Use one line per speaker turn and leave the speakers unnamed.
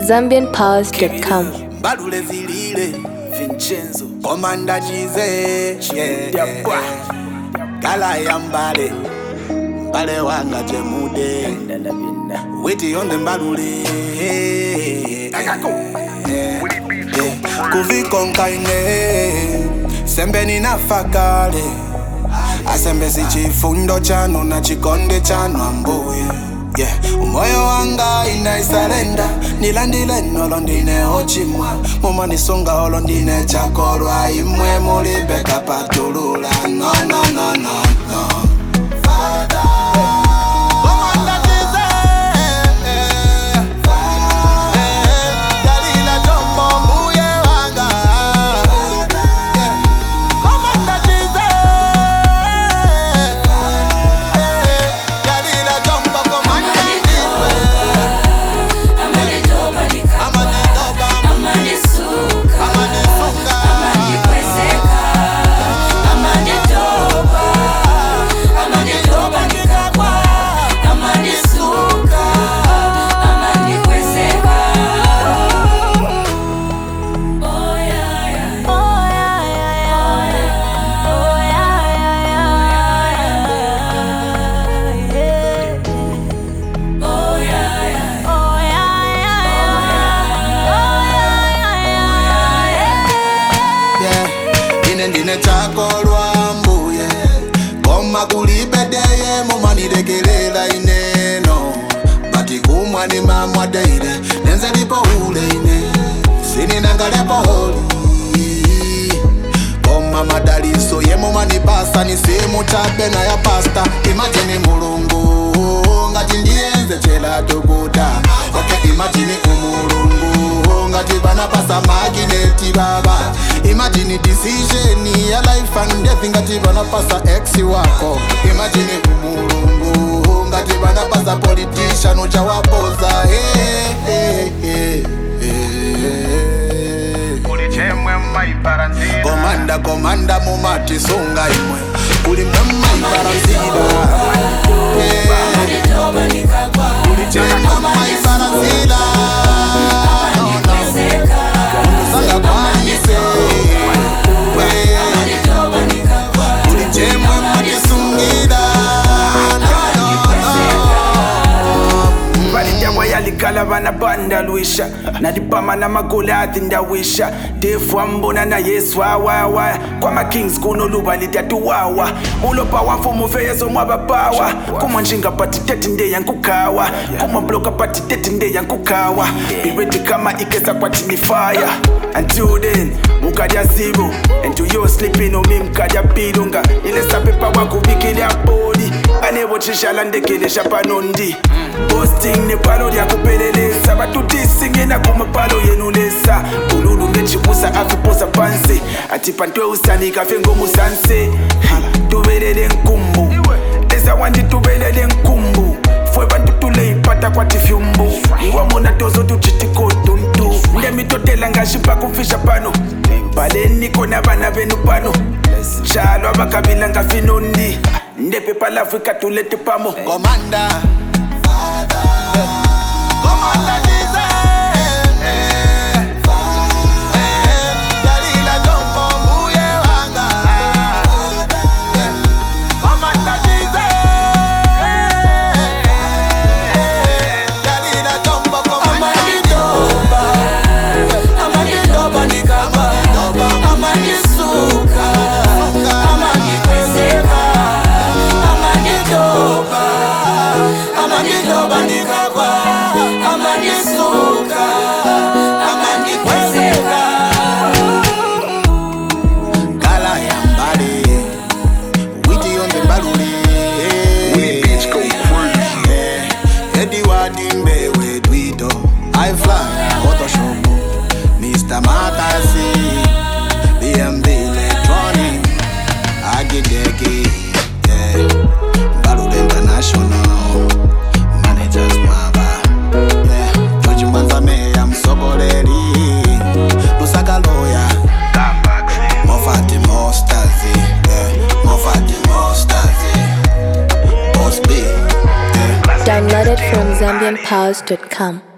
ZambianPowers.com.
Balule zilile Vincenzo Komanda Chize Gala ya mbale Mbale wanga jemude Witi on the mbalule Kuvikonka ine Sembe nina fakale Asembe si chifundo chano na chikonde chano ambuye Umoyo wanga inaisalenda Nilandile nolondine ochimwa Muma nisonga olondine chakorwa Imwe mulibeka patulula No, no, no, no, no Father Ndine chakolwa mbuye Koma kulibedeye Mumanirekelela ineno Bati kumwani mamwa deire Nenze lipo ule ine Sini nangalepo holi Koma madaliso ye mumani basa Ni simu chape na ya pasta Imagine mulungu Ngati ndienze chela tukuta Okay imagine umulungu Ngati bana pasa magineti baba Imagine decision ya life and death Ngati bana pasa ex wako Imagine umulungu Ngati bana pasa politician uja wapoza Kulichemwe maiparanzira Komanda mumati sunga imwe Kulimwe maiparanzira Kulichemwe maiparanzira
Yalikala bana banda luisha Nalipama na magolathi ndawisha Defu ambona na Yesu wawa Kwa ma kings kuno luba lidatu wawa Ulopa wamfumu feyezo mwabapawa Kuma njinga pati teti nde yankukawa Kuma bloka pati teti nde yankukawa Biweti kama ikesa kwa chini fire Until then, mukaja zibo And to you sleeping on me mkaja pilunga Ile sapepa wako wikili ya body Anebo chishala ndekele shapanondi Posting ne palo ya kupeleleza Batutisi na kumapalo yenulesa Bululu ngechibusa afiposa panse Atipantwe usani kafengo musanse Tubelele nkumbu Eza wandi tubelele nkumbu Fwe bantu tule ipata kwa tifyumbu Iwa mona tozo tuchitiko tuntu Ndemi totela ngashipa kumfisha pano Bale niko na bana benu pano Chalo abakabila ngafinondi Ndepe palafu ikatulete pamo
Komanda Komanda Chize Dalila Jombo mbuye wanga Komanda Chize Dalila Jombo Komanda Amanidoba nikaba Amanisuka Amanikwezeka Amanidoba nikaba Amanisuka Amanikwezeka Gala ya mbale Witi on the mbalule Beach go crazy Edi wadimbe wedwito I fly Photoshop Mr. Makasi BMB Electronic Agideki Mbalule International Managers Maba George Mwanzame ya msogoleri Lusaka Lawyer Mofati Mostazi Mofati Mostazi Boss B
Downloaded from ZambianPowers.com.